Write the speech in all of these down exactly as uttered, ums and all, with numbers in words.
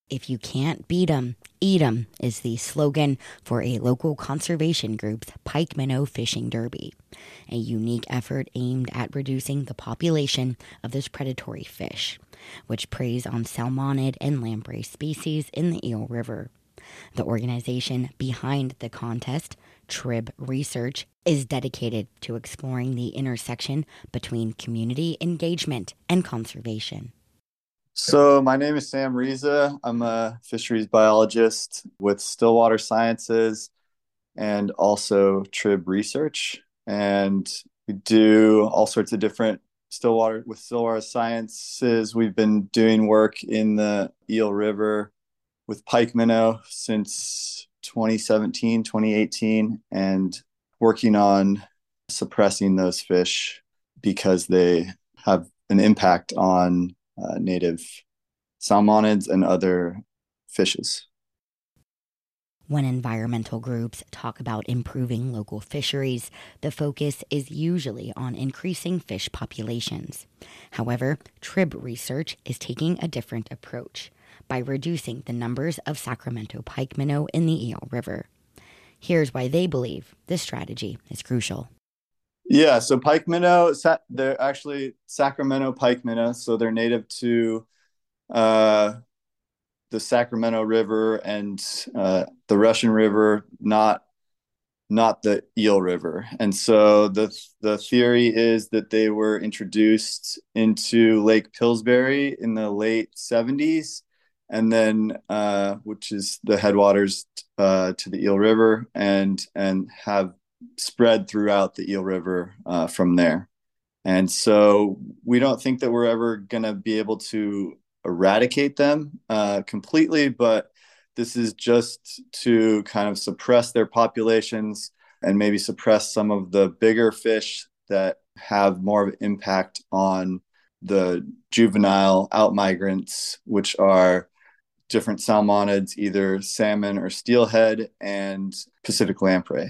If you can't beat 'em, eat 'em is the slogan for a local conservation group's Pike Minnow Fishing Derby, a unique effort aimed at reducing the population of this predatory fish, which preys on salmonid and lamprey species in the Eel River. The organization behind the contest, Trib Research, is dedicated to exploring the intersection between community engagement and conservation. So my name is Sam Riza. I'm a fisheries biologist with Stillwater Sciences and also Trib Research. And we do all sorts of different Stillwater with Stillwater Sciences. We've been doing work in the Eel River with pike minnow since twenty seventeen, twenty eighteen, and working on suppressing those fish because they have an impact on uh, native salmonids and other fishes. When environmental groups talk about improving local fisheries, the focus is usually on increasing fish populations. However, Trib Research is taking a different approach by reducing the numbers of Sacramento pike minnow in the Eel River. Here's why they believe this strategy is crucial. Yeah, so pike minnow, they're actually Sacramento pike minnow, so they're native to uh, the Sacramento River and uh, the Russian River, not not the Eel River. And so the the theory is that they were introduced into Lake Pillsbury in the late seventies, and then uh, which is the headwaters uh, to the Eel River, and and have spread throughout the Eel River uh, from there. And so we don't think that we're ever going to be able to eradicate them uh, completely, but this is just to kind of suppress their populations and maybe suppress some of the bigger fish that have more of an impact on the juvenile outmigrants, which are different salmonids, either salmon or steelhead, and Pacific lamprey.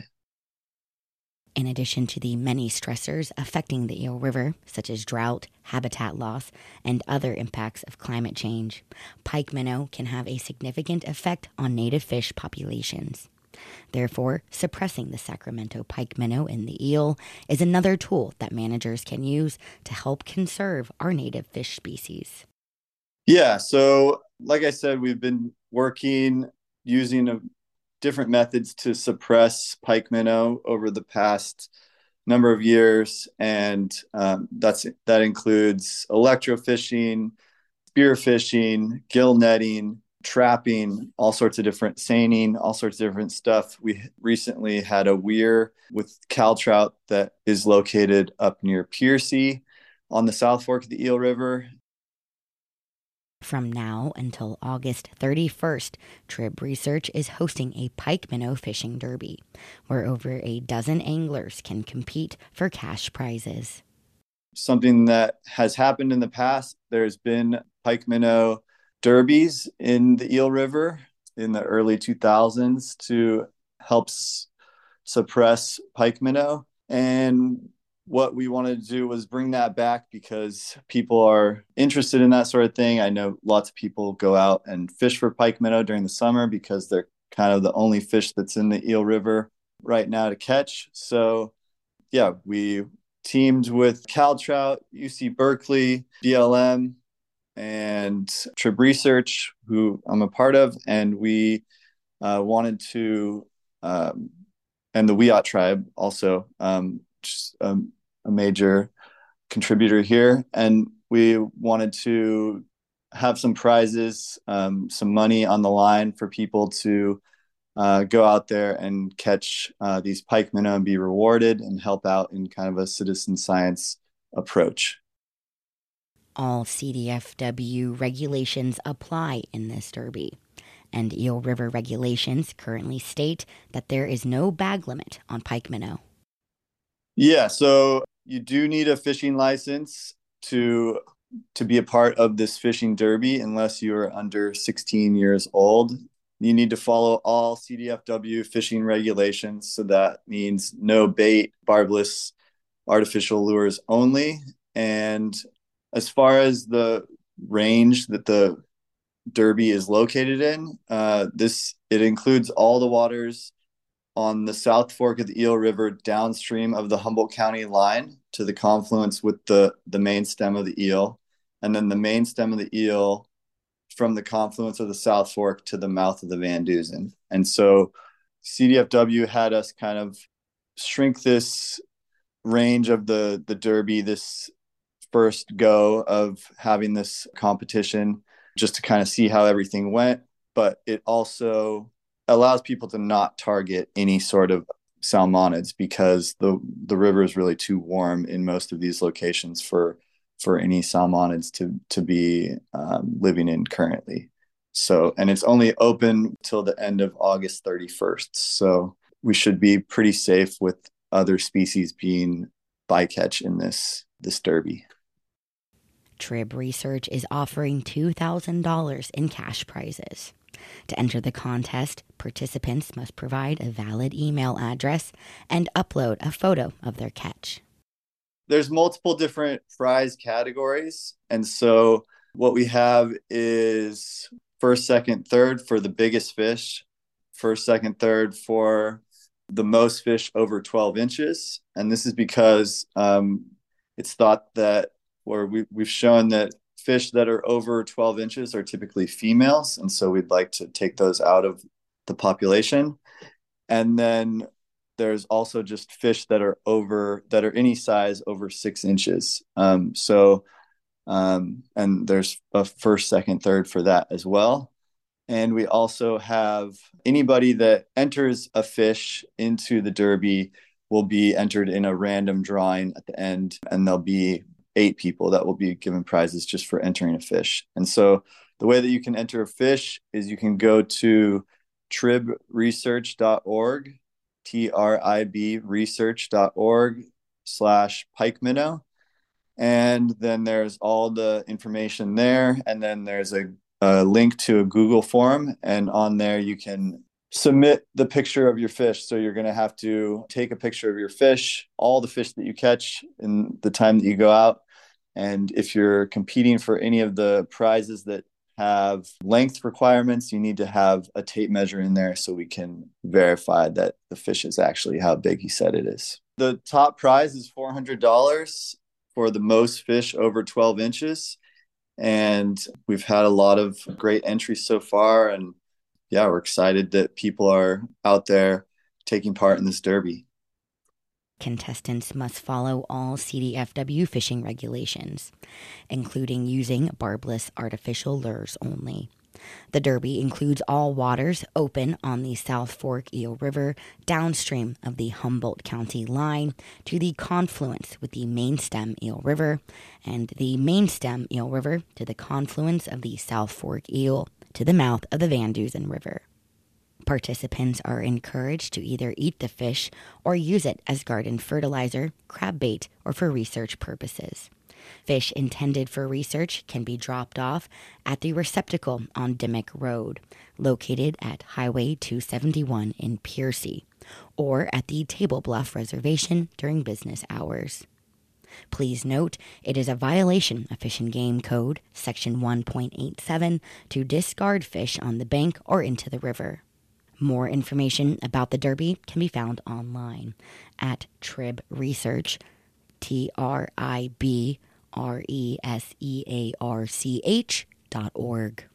In addition to the many stressors affecting the Eel River, such as drought, habitat loss, and other impacts of climate change, pike minnow can have a significant effect on native fish populations. Therefore, suppressing the Sacramento pike minnow in the eel is another tool that managers can use to help conserve our native fish species. Yeah, so like I said, we've been working using a different methods to suppress pike minnow over the past number of years, and um, that's that includes electrofishing, spearfishing, gill netting, trapping, all sorts of different seining, all sorts of different stuff. We recently had a weir with Cal trout that is located up near Piercy on the South Fork of the Eel River. From now until August thirty-first, Trib Research is hosting a pike minnow fishing derby, where over a dozen anglers can compete for cash prizes. Something that has happened in the past, there's been pike minnow derbies in the Eel River in the early two thousands to help s- suppress pike minnow. And what we wanted to do was bring that back because people are interested in that sort of thing. I know lots of people go out and fish for pike minnow during the summer because they're kind of the only fish that's in the Eel River right now to catch. So yeah, we teamed with Cal Trout, U C Berkeley, B L M, and Trib Research, who I'm a part of, and we uh, wanted to, um, and the Wiyot tribe also, um, just, um, a major contributor here, and we wanted to have some prizes, um, some money on the line for people to uh, go out there and catch uh, these pike minnow and be rewarded and help out in kind of a citizen science approach. All C D F W regulations apply in this derby, and Eel River regulations currently state that there is no bag limit on pike minnow. Yeah, so you do need a fishing license to to be a part of this fishing derby unless you're under sixteen years old. You need to follow all C D F W fishing regulations. So that means no bait, barbless, artificial lures only. And as far as the range that the Derby is located in. Uh, this it includes all the waters on the South Fork of the Eel River downstream of the Humboldt County line to the confluence with the, the main stem of the Eel, and then the main stem of the Eel from the confluence of the South Fork to the mouth of the Van Dusen. And so C D F W had us kind of shrink this range of the, the Derby, this first go of having this competition, just to kind of see how everything went. But it also allows people to not target any sort of salmonids because the the river is really too warm in most of these locations for for any salmonids to to be um, living in currently. So, and it's only open till the end of August thirty-first. So we should be pretty safe with other species being bycatch in this this derby. Trib Research is offering two thousand dollars in cash prizes. To enter the contest, participants must provide a valid email address and upload a photo of their catch. There's multiple different prize categories. And so what we have is first, second, third for the biggest fish, first, second, third for the most fish over twelve inches. And this is because um, it's thought that, or we, we've shown that fish that are over twelve inches are typically females. And so we'd like to take those out of the population. And then there's also just fish that are over, that are any size over six inches. Um, so, um, and there's a first, second, third for that as well. And we also have anybody that enters a fish into the Derby will be entered in a random drawing at the end, and there'll be eight people that will be given prizes just for entering a fish. And so the way that you can enter a fish is you can go to trib research dot org, T R I B research dot org slash pike minnow. And then there's all the information there. And then there's a, a link to a Google form. And on there you can submit the picture of your fish. So you're going to have to take a picture of your fish, all the fish that you catch in the time that you go out. And if you're competing for any of the prizes that have length requirements, you need to have a tape measure in there so we can verify that the fish is actually how big he said it is. The top prize is four hundred dollars for the most fish over twelve inches. And we've had a lot of great entries so far. And yeah, we're excited that people are out there taking part in this derby. Contestants must follow all C D F W fishing regulations, including using barbless artificial lures only. The Derby includes all waters open on the South Fork Eel River downstream of the Humboldt County line to the confluence with the main stem Eel River, and the main stem Eel River to the confluence of the South Fork Eel to the mouth of the Van Dusen River. Participants are encouraged to either eat the fish or use it as garden fertilizer, crab bait, or for research purposes. Fish intended for research can be dropped off at the receptacle on Dimmick Road, located at Highway two seventy-one in Piercy, or at the Table Bluff Reservation during business hours. Please note, it is a violation of Fish and Game Code, Section one point eight seven, to discard fish on the bank or into the river. More information about the Derby can be found online at Trib Research, T R I B R E S E A R C H dot org.